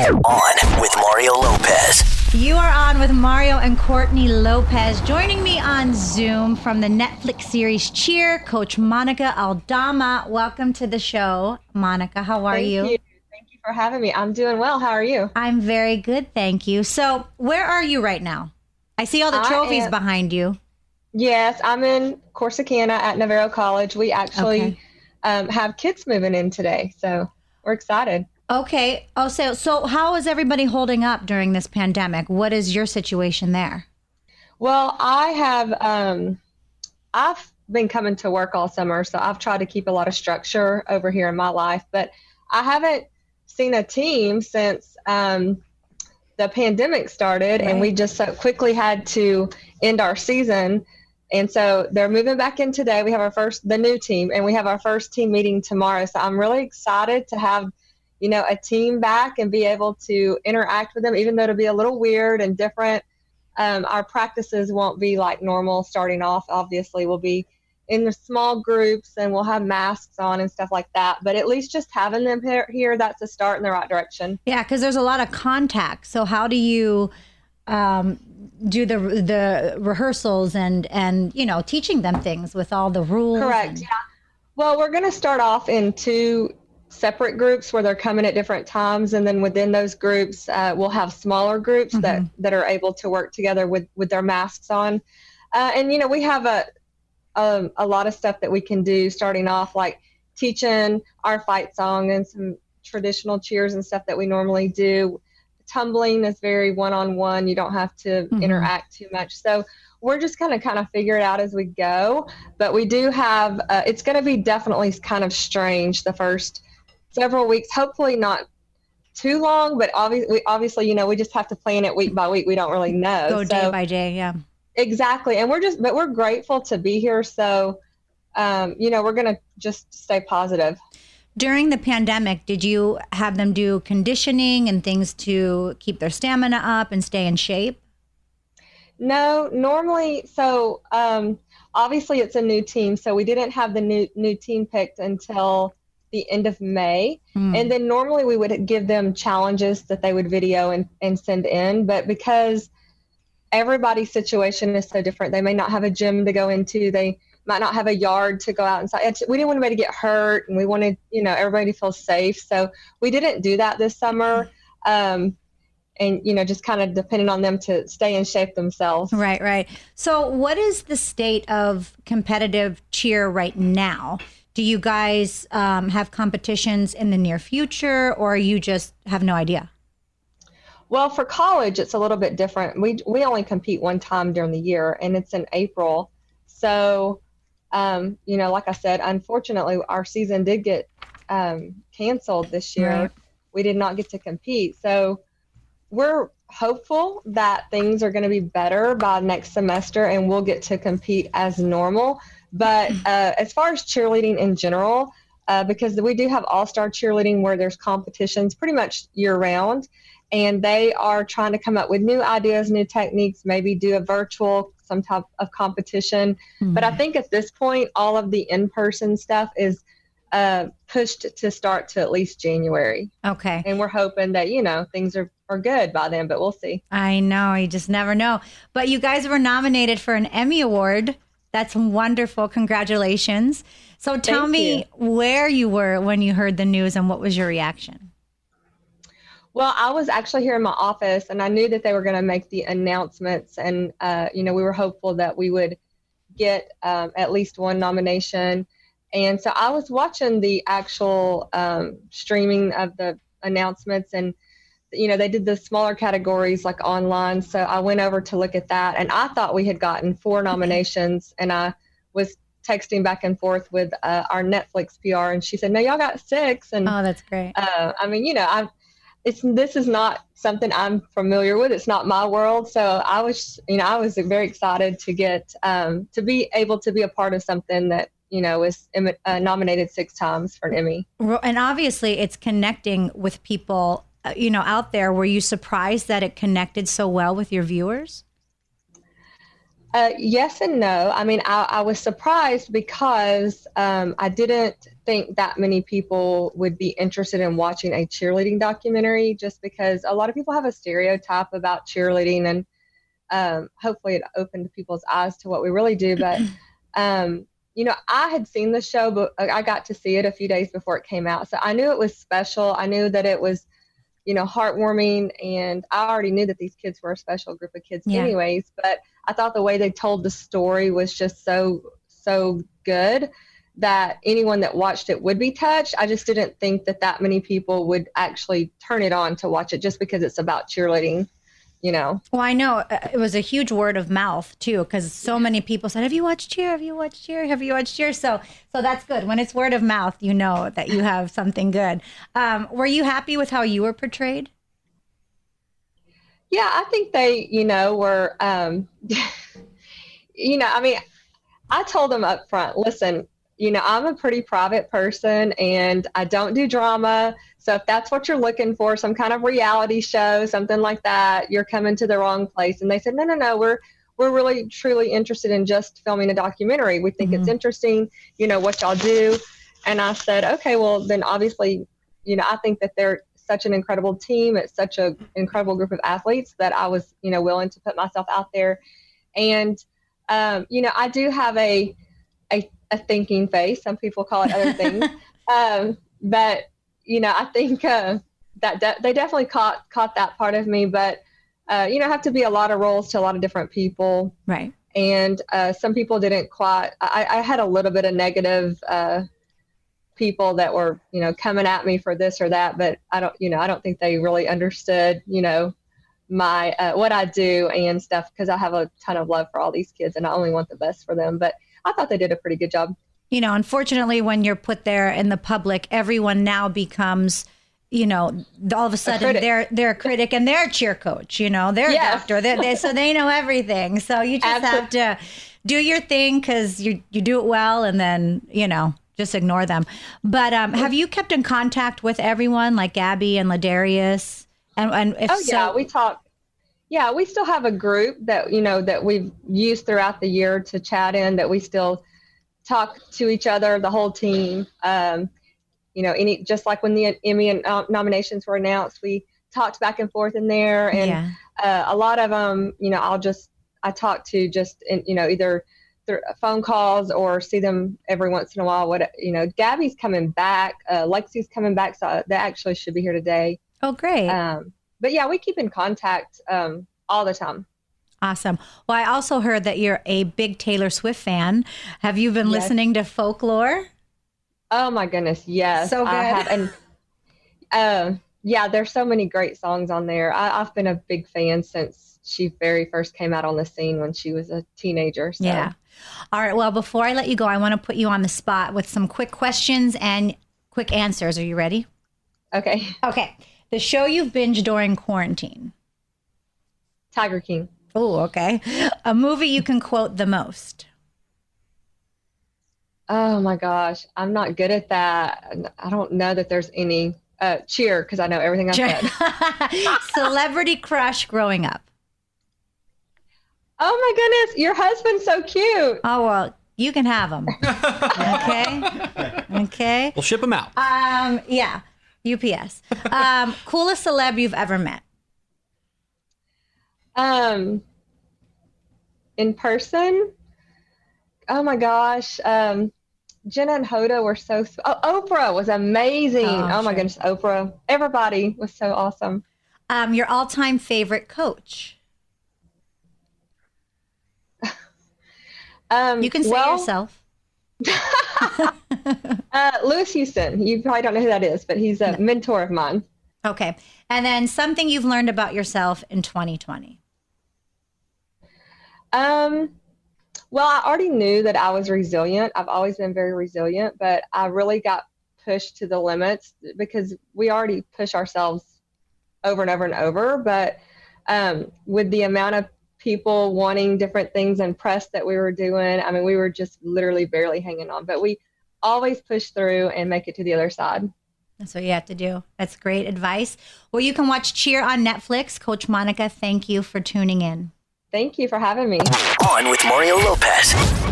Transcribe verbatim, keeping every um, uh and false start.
On with Mario Lopez. You are on with Mario and Courtney Lopez. Joining me on Zoom from the Netflix series Cheer, Coach Monica Aldama. Welcome to the show, Monica. How are Thank you? you? Thank you for having me. I'm doing well. How are you? I'm very good, thank you. So, where are you right now? I see all the trophies am, behind you. Yes, I'm in Corsicana at Navarro College. We actually Okay. um, have kids moving in today, so we're excited. Okay. Oh, so so how is everybody holding up during this pandemic? What is your situation there? Well, I have um, I've been coming to work all summer, so I've tried to keep a lot of structure over here in my life, but I haven't seen a team since um, the pandemic started, Right. and we just so quickly had to end our season. And so they're moving back in today. We have our first, the new team, and we have our first team meeting tomorrow. So I'm really excited to have, you know, a team back and be able to interact with them, even though it'll be a little weird and different. Um, our practices won't be like normal starting off. Obviously, we'll be in the small groups and we'll have masks on and stuff like that. But at least just having them here, here that's a start in the right direction. Yeah, because there's a lot of contact. So how do you um, do the the rehearsals and and you know teaching them things with all the rules? Correct. and- Yeah. Well, we're going to start off in two separate groups where they're coming at different times, and then within those groups, uh, we'll have smaller groups that that are able to work together with with their masks on. Uh, and you know, we have a um, a lot of stuff that we can do starting off, like teaching our fight song and some traditional cheers and stuff that we normally do. Tumbling is very one-on-one. You don't have to Mhm. interact too much. So we're just going to kind of figure it out as we go. But we do have, uh, it's going to be definitely kind of strange the first several weeks, hopefully not too long, but obviously, obviously, you know, we just have to plan it week by week. We don't really know. Go day So- by day, yeah. Exactly. And we're just, but we're grateful to be here. So, um, you know, we're going to just stay positive. During the pandemic, did you have them do conditioning and things to keep their stamina up and stay in shape? No, normally, so um, obviously it's a new team. So we didn't have the new, new team picked until the end of May. Mm. And then normally we would give them challenges that they would video and, and send in. But because everybody's situation is so different, they may not have a gym to go into. They might not have a yard to go out inside. It's- We didn't want anybody to get hurt, and we wanted, you know, everybody to feel safe. So we didn't do that this summer. Um, and, you know, just kind of depending on them to stay in shape themselves. Right, right. So what is the state of competitive cheer right now? Do you guys um, have competitions in the near future, or you just have no idea? Well, for college, it's a little bit different. We we only compete one time during the year, and it's in April. So, um, you know, like I said, unfortunately, our season did get um, canceled this year. Right. We did not get to compete. So we're hopeful that things are going to be better by next semester, and we'll get to compete as normal. But uh, as far as cheerleading in general, uh, because we do have all-star cheerleading where there's competitions pretty much year-round, and they are trying to come up with new ideas, new techniques, maybe do a virtual, some type of competition. Mm-hmm. But I think at this point, all of the in-person stuff is uh, pushed to start to at least January. Okay. And we're hoping that, you know, things are, are good by then, but we'll see. I know, you just never know. But you guys were nominated for an Emmy Award. That's wonderful. Congratulations. So tell Thank me you. where you were when you heard the news and what was your reaction? Well, I was actually here in my office, and I knew that they were going to make the announcements, and uh, you know, we were hopeful that we would get um, at least one nomination. And so I was watching the actual um, streaming of the announcements, and you know, they did the smaller categories like online. So I went over to look at that, and I thought we had gotten four nominations, and I was texting back and forth with uh, our Netflix P R, and she said, "No, y'all got six." And Oh, that's great. uh, I mean, you know, I. It's this is not something I'm familiar with. It's not my world, so I was, you know, I was very excited to get um, to be able to be a part of something that you know was uh, nominated six times for an Emmy. And obviously, it's connecting with people, uh, you know, out there. Were you surprised that it connected so well with your viewers? Uh, yes and no. I mean, I, I was surprised because um, I didn't think that many people would be interested in watching a cheerleading documentary, just because a lot of people have a stereotype about cheerleading, and um, hopefully it opened people's eyes to what we really do. But, um, you know, I had seen the show, but I got to see it a few days before it came out. So I knew it was special. I knew that it was, you know, heartwarming, and I already knew that these kids were a special group of kids yeah. anyways, but I thought the way they told the story was just so, so good that anyone that watched it would be touched. I just didn't think that that many people would actually turn it on to watch it just because it's about cheerleading, you know. Well, I know it was a huge word of mouth too, because so many people said, have you watched Cheer? Have you watched Cheer? Have you watched Cheer? So, so that's good. When it's word of mouth, you know that you have something good. Um, were you happy with how you were portrayed? Yeah, I think they, you know, were, um, you know, I mean, I told them up front, listen, you know, I'm a pretty private person and I don't do drama. So if that's what you're looking for, some kind of reality show, something like that, you're coming to the wrong place. And they said, no, no, no, we're, we're really, truly interested in just filming a documentary. We think mm-hmm. it's interesting, you know, what y'all do. And I said, okay, well then obviously, you know, I think that they're such an incredible team. It's such an incredible group of athletes that I was, you know, willing to put myself out there. And, um, you know, I do have a, a, a thinking face. Some people call it other things. um, but, you know, I think uh, that de- they definitely caught caught that part of me. But, uh, you know, have to be a lot of roles to a lot of different people. Right. And uh, some people didn't quite. I, I had a little bit of negative uh, people that were, you know, coming at me for this or that. But I don't, you know, I don't think they really understood, you know, my uh, what I do and stuff, because I have a ton of love for all these kids and I only want the best for them. But I thought they did a pretty good job. You know, unfortunately, when you're put there in the public, everyone now becomes, you know, all of a sudden a they're they're a critic and they're a cheer coach. You know, they're yes. a doctor, they're, they so they know everything. So you just Absolutely. have to do your thing because you you do it well, and then you know just ignore them. But um, have you kept in contact with everyone like Gabby and Ladarius? And and if oh so, yeah, we talk. Yeah, we still have a group that you know that we've used throughout the year to chat in. That we still talk to each other, the whole team. Um, you know, any just like when the Emmy and, uh, nominations were announced, we talked back and forth in there, and yeah. uh, a lot of them, you know, I'll just I talk to just in, you know either through phone calls or see them every once in a while. What you know, Gabby's coming back, uh, Lexi's coming back, so they actually should be here today. Oh, great. Um, but yeah, we keep in contact um, all the time. Awesome. Well, I also heard that you're a big Taylor Swift fan. Have you been yes. listening to Folklore? Oh my goodness, yes. So good. I have, and uh, yeah, there's so many great songs on there. I, I've been a big fan since she very first came out on the scene when she was a teenager. So. Yeah. All right. Well, before I let you go, I want to put you on the spot with some quick questions and quick answers. Are you ready? Okay. Okay. The show you've binged during quarantine? Tiger King. Oh, okay. A movie you can quote the most? Oh my gosh, I'm not good at that. I don't know that there's any. Uh, Cheer, because I know everything I've said. Celebrity crush growing up? Oh my goodness, your husband's so cute. Oh, well, you can have him. Okay. Okay. We'll ship him out. Um, yeah. U P S. Um, coolest celeb you've ever met? Um, in person? Oh my gosh. Um, Jenna and Hoda were so, oh, Oprah was amazing. Oh, oh my sure. goodness, Oprah. Everybody was so awesome. Um, your all-time favorite coach? um, you can say well, yourself. uh, Lewis Houston. You probably don't know who that is, but he's a no. mentor of mine. Okay. And then something you've learned about yourself in twenty twenty. Um, well, I already knew that I was resilient. I've always been very resilient, but I really got pushed to the limits because we already push ourselves over and over and over. But um, with the amount of people wanting different things and press that we were doing, I mean, we were just literally barely hanging on. But we always push through and make it to the other side. That's what you have to do. That's great advice. Well, you can watch Cheer on Netflix. Coach Monica, thank you for tuning in. Thank you for having me. On with Mario Lopez.